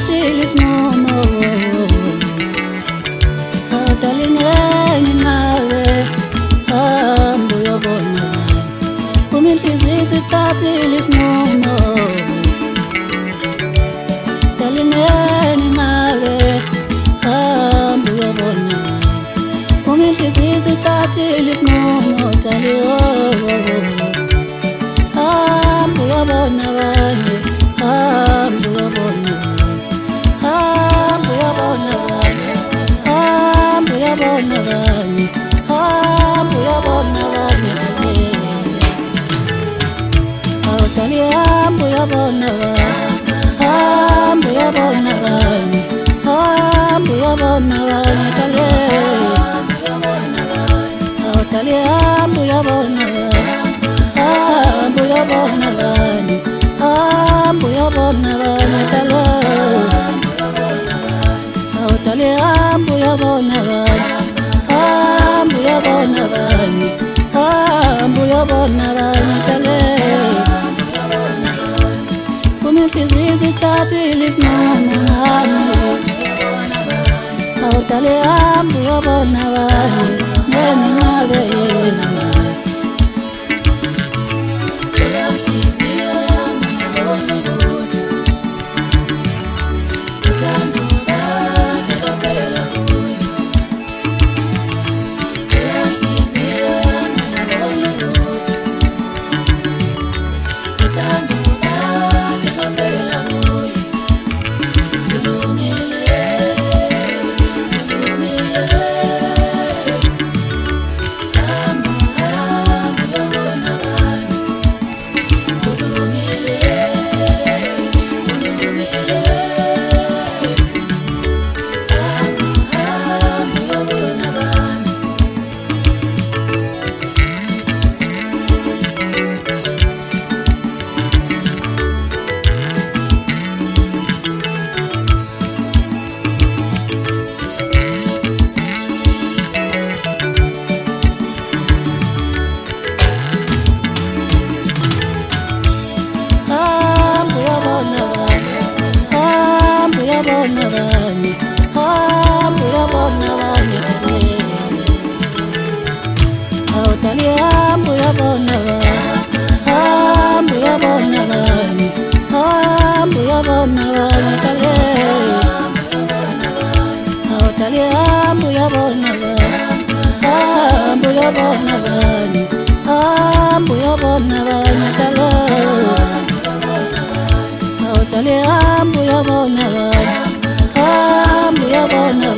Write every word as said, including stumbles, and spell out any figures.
sithathile isinqumo. Awudalingeni nawe hamba uyobona uma inhliziyo sithathile isinqumo. Dalingeni nawe hamba uyobona uma inhliziyo sithathile isinqumo. Daliwo hamba uyobona abanye, hamba uyobona, hamba uyobona abanye, hamba uyobona abanye, hamba uyobona abanye. Awudali hamba uyobona abanye, hamba uyobona abanye, hamba uyobona abanye. Awudali hamba uyobona abanye, hamba uyobona abanye, hamba uyobona abanye. Awudali hamba uyobona abanye, hamba uyobona abanye, hamba uyobona abanye. Uma inhliziyo sithathile isinqumo ngami, awudali hamba uyobona abanye ngeminqabe yena. Awudali hamba uyobona abanye, hamba uyobona abanye, hamba uyobona abanye. Awudali hamba uyobona abanye, hamba uyobona abanye, hamba uyobona abanye. Awudali hamba uyobona abanye, hamba uyobona